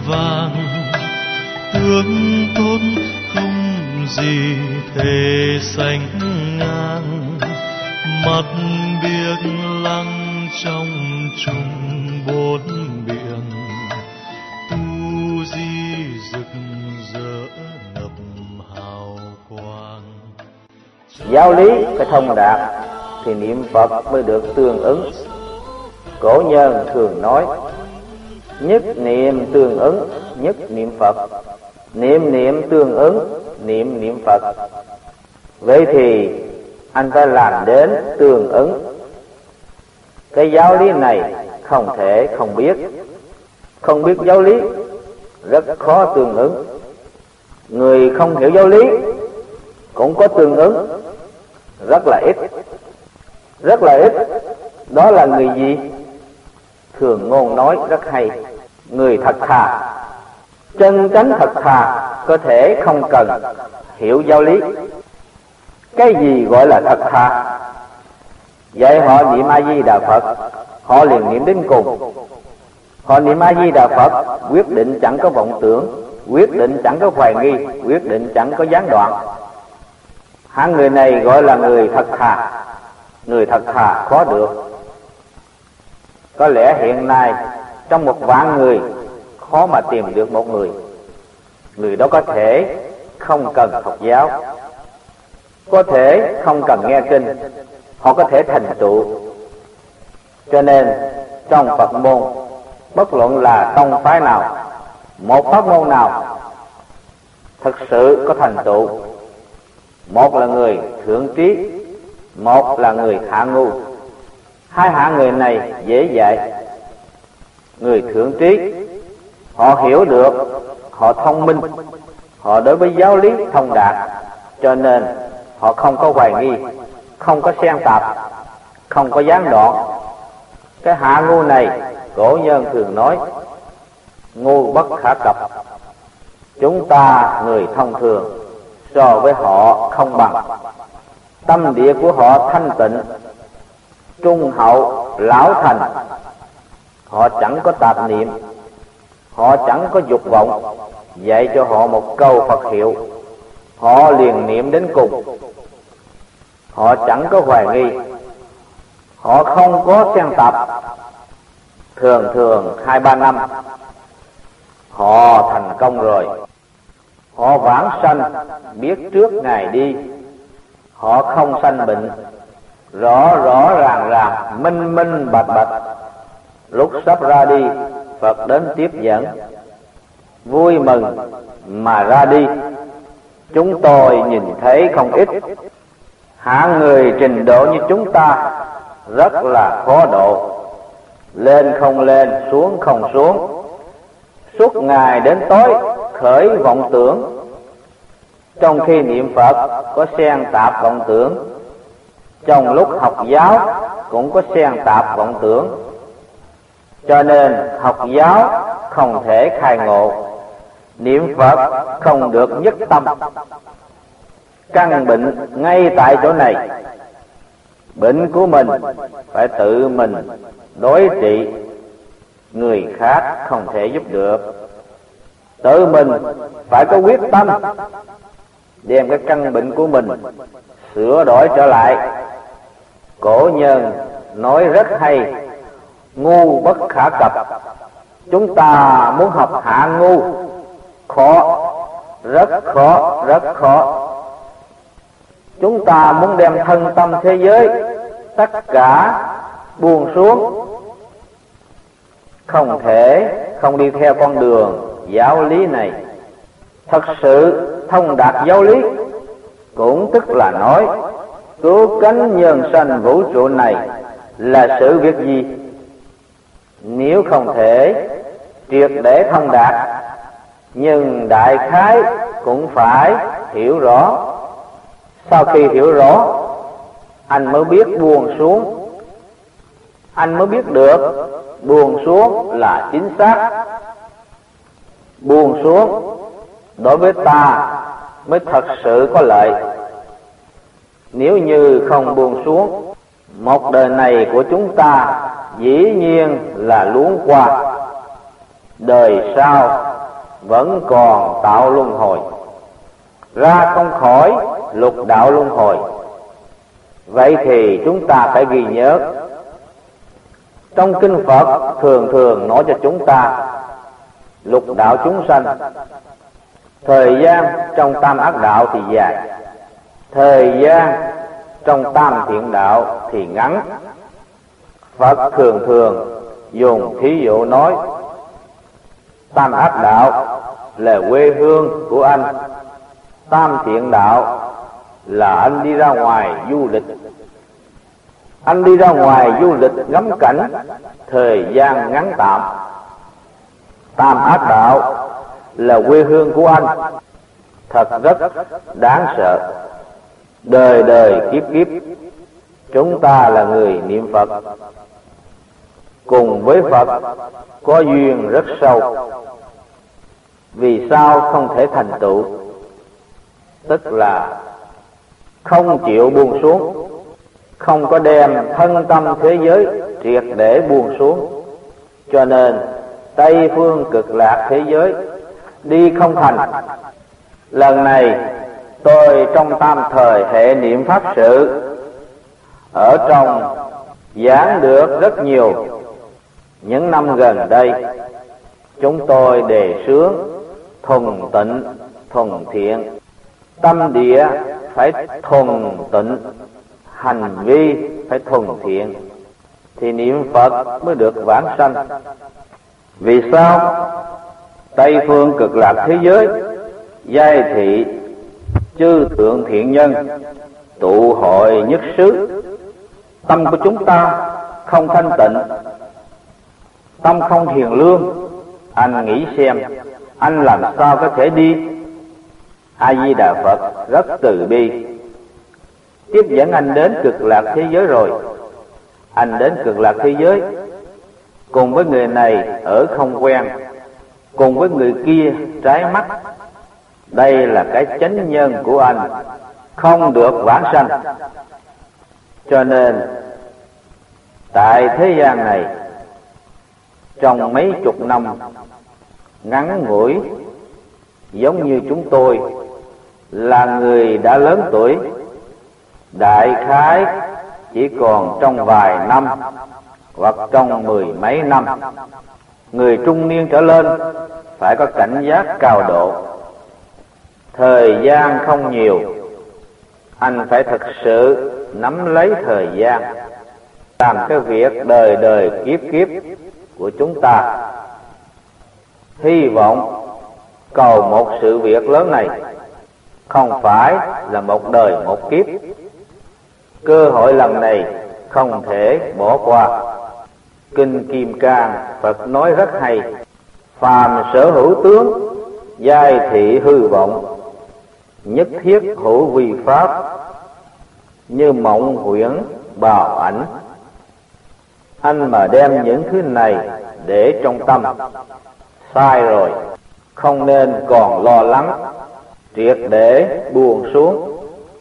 vàng, tướng tốt không gì thể sánh ngang. Mắt biếc lăng trong chung bốn biển, tu di rực rỡ ngập hào quang. Giáo lý phải thông đạt thì niệm Phật mới được tương ứng. Cổ nhân thường nói nhất niệm tương ứng, nhất niệm Phật. Niệm niệm tương ứng, niệm niệm Phật. Vậy thì anh phải làm đến tương ứng. Cái giáo lý này không thể không biết. Không biết giáo lý rất khó tương ứng. Người không hiểu giáo lý cũng có tương ứng, rất là ít. Rất là ít. Đó là người gì? Thường ngôn nói rất hay, người thật thà. Chân chánh thật thà có thể không cần hiểu giáo lý. Cái gì gọi là thật thà? Vậy họ niệm A Di Đà Phật, họ liền niệm đến cùng. Họ niệm A Di Đà Phật quyết định chẳng có vọng tưởng, quyết định chẳng có hoài nghi, quyết định chẳng có gián đoạn. Hạng người này gọi là người thật thà. Người thật thà khó được. Có lẽ hiện nay trong 1.000.000 người khó mà tìm được một người. Người đó có thể không cần học giáo, có thể không cần nghe kinh, họ có thể thành tựu. Cho nên trong Phật môn, bất luận là tông phái nào, một pháp môn nào thực sự có thành tựu, một là người thượng trí, một là người hạ ngu. Hai hạng người này dễ dạy. Người thượng trí, họ hiểu được, họ thông minh, họ đối với giáo lý thông đạt, cho nên họ không có hoài nghi, không có xen tạp, không có gián đoạn. Cái hạ ngu này, cổ nhân thường nói ngu bất khả cập. Chúng ta người thông thường so với họ không bằng. Tâm địa của họ thanh tịnh, trung hậu, lão thành. Họ chẳng có tạp niệm, họ chẳng có dục vọng. Dạy cho họ một câu Phật hiệu, họ liền niệm đến cùng. Họ chẳng có hoài nghi, họ không có xen tạp. Thường thường 2-3 năm họ thành công rồi. Họ vãng sanh biết trước ngày đi. Họ không sanh bệnh, rõ rõ ràng ràng, minh minh bạch bạch. Lúc sắp ra đi, Phật đến tiếp dẫn, vui mừng mà ra đi. Chúng tôi nhìn thấy không ít. Hạng người trình độ như chúng ta rất là khó độ. Lên không lên, xuống không xuống, suốt ngày đến tối khởi vọng tưởng. Trong khi niệm Phật có xen tạp vọng tưởng, trong lúc học giáo cũng có xen tạp vọng tưởng. Cho nên học giáo không thể khai ngộ, niệm Phật không được nhất tâm. Căn bệnh ngay tại chỗ này. Bệnh của mình phải tự mình đối trị, người khác không thể giúp được. Tự mình phải có quyết tâm đem cái căn bệnh của mình sửa đổi trở lại. Cổ nhân nói rất hay, ngu bất khả cập. Chúng ta muốn học hạ ngu khó, rất khó, rất khó. Chúng ta muốn đem thân tâm thế giới tất cả buông xuống, không thể không đi theo con đường giáo lý này. Thật sự thông đạt giáo lý cũng tức là nói cứu cánh nhân sanh vũ trụ này là sự việc gì? Nếu không thể triệt để thông đạt, nhưng đại khái cũng phải hiểu rõ. Sau khi hiểu rõ, anh mới biết buông xuống. Anh mới biết được buông xuống là chính xác. Buông xuống đối với ta mới thật sự có lợi. Nếu như không buông xuống, một đời này của chúng ta dĩ nhiên là luống qua. Đời sau vẫn còn tạo luân hồi, ra không khỏi lục đạo luân hồi. Vậy thì chúng ta phải ghi nhớ, trong kinh Phật thường thường nói cho chúng ta lục đạo chúng sanh, thời gian trong tam ác đạo thì dài, thời gian trong tam thiện đạo thì ngắn. Phật thường thường dùng thí dụ nói tam ác đạo là quê hương của anh, tam thiện đạo là anh đi ra ngoài du lịch. Anh đi ra ngoài du lịch ngắm cảnh, thời gian ngắn tạm. Tam ác đạo là quê hương của anh, thật rất đáng sợ. Đời đời kiếp kiếp chúng ta là người niệm Phật, cùng với Phật có duyên rất sâu. Vì sao không thể thành tựu? Tức là không chịu buông xuống, không có đem thân tâm thế giới triệt để buông xuống. Cho nên Tây phương cực lạc thế giới đi không thành. Lần này tôi trong tam thời hệ niệm pháp sự ở trong giảng được rất nhiều. Những năm gần đây chúng tôi đề xướng thuần tịnh thuần thiện, tâm địa phải thuần tịnh, hành vi phải thuần thiện, thì niệm Phật mới được vãng sanh. Vì sao? Tây phương cực lạc thế giới giai thị chư thượng thiện nhân tụ hội nhất xứ. Tâm của chúng ta không thanh tịnh, tâm không hiền lương. Anh nghĩ xem, anh làm sao có thể đi? A Di Đà Phật rất từ bi, tiếp dẫn anh đến cực lạc thế giới rồi. Anh đến cực lạc thế giới, cùng với người này ở không quen, cùng với người kia trái mắt. Đây là cái chánh nhân của anh, không được vãng sanh. Cho nên tại thế gian này, trong mấy chục năm ngắn ngủi, giống như chúng tôi là người đã lớn tuổi, đại khái chỉ còn trong vài năm hoặc trong mười mấy năm. Người trung niên trở lên phải có cảnh giác cao độ. Thời gian không nhiều, anh phải thực sự nắm lấy thời gian, làm cái việc đời đời kiếp kiếp của chúng ta. Hy vọng cầu một sự việc lớn này, không phải là một đời một kiếp. Cơ hội lần này không thể bỏ qua. Kinh Kim Cang Phật nói rất hay: phàm sở hữu tướng, giai thị hư vọng, nhất thiết hữu vi pháp, như mộng huyễn bào ảnh. Anh mà đem những thứ này để trong tâm, sai rồi. Không nên còn lo lắng, triệt để buông xuống.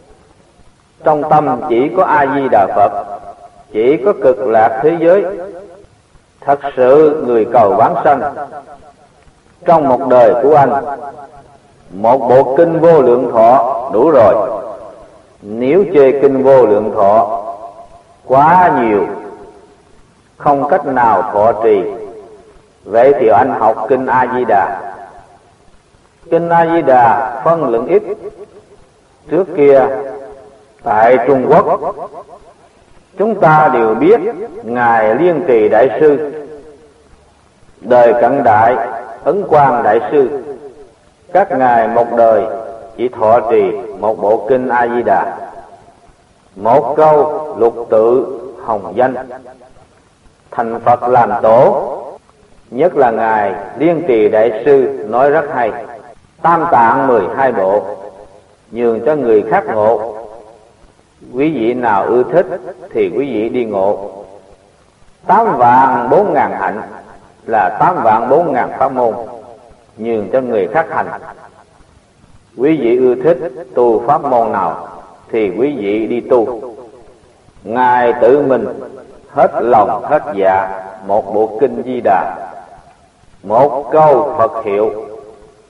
Trong tâm chỉ có A Di Đà Phật, chỉ có cực lạc thế giới. Thật sự người cầu vãng sanh, trong một đời của anh, một bộ kinh Vô Lượng Thọ đủ rồi. Nếu chê kinh Vô Lượng Thọ quá nhiều, không cách nào thọ trì, vậy thì anh học kinh A Di Đà. Kinh A Di Đà phân lượng ít. Trước kia tại Trung Quốc, chúng ta đều biết ngài Liên Trì Đại Sư, đời Cận Đại Ấn Quang Đại Sư. Các ngài một đời chỉ thọ trì một bộ kinh A Di Đà, một câu lục tự hồng danh, thành Phật làm tổ. Nhất là ngài Liên Trì Đại Sư nói rất hay: Tam Tạng 12 bộ, nhường cho người khác ngộ. Quý vị nào ưa thích thì quý vị đi ngộ. 8.400.000 hạnh là 8.400.000 pháp môn, nhường cho người khác hành. Quý vị ưa thích tu pháp môn nào thì quý vị đi tu. Ngài tự mình hết lòng hết dạ một bộ kinh Di Đà, một câu Phật hiệu,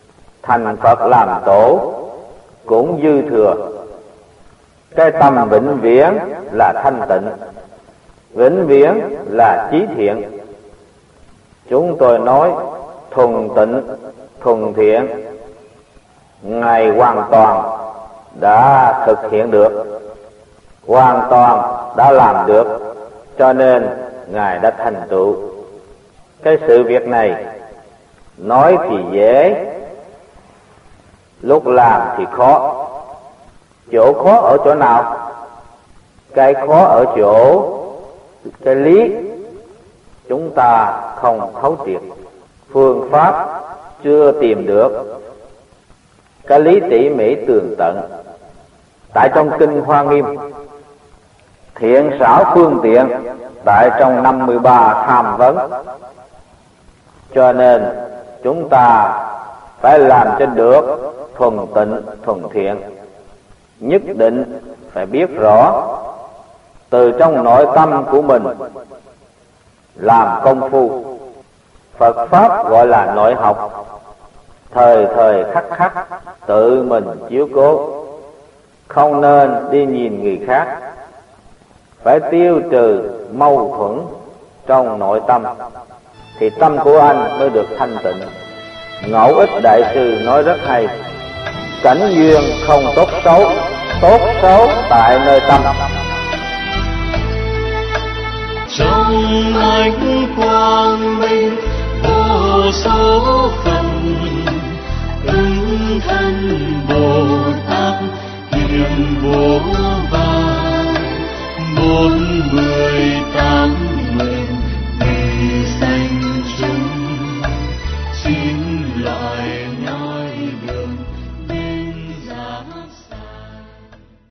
thành Phật làm tổ cũng dư thừa. Cái tâm vĩnh viễn là thanh tịnh, vĩnh viễn là chí thiện. Chúng tôi nói thuần tịnh, thuần thiện, Ngài hoàn toàn đã thực hiện được, hoàn toàn đã làm được, cho nên Ngài đã thành tựu. Cái sự việc này nói thì dễ, lúc làm thì khó. Chỗ khó ở chỗ nào? Cái khó ở chỗ cái lý chúng ta không thấu triệt, phương pháp chưa tìm được cái lý tỉ mỉ tường tận. Tại trong kinh Hoa Nghiêm, thiện xảo phương tiện tại trong 53 tham vấn. Cho nên chúng ta phải làm cho được thuần tịnh, thuần thiện. Nhất định phải biết rõ từ trong nội tâm của mình làm công phu. Phật Pháp gọi là nội học, thời thời khắc khắc tự mình chiếu cố, không nên đi nhìn người khác. Phải tiêu trừ mâu thuẫn trong nội tâm thì tâm của anh mới được thanh tịnh. Ngẫu Ích Đại Sư nói rất hay: cảnh duyên không tốt xấu, tốt xấu tại nơi tâm. Trong ánh quang minh vô số phần, ứng thân Bồ Tát hiện vô vàn, 48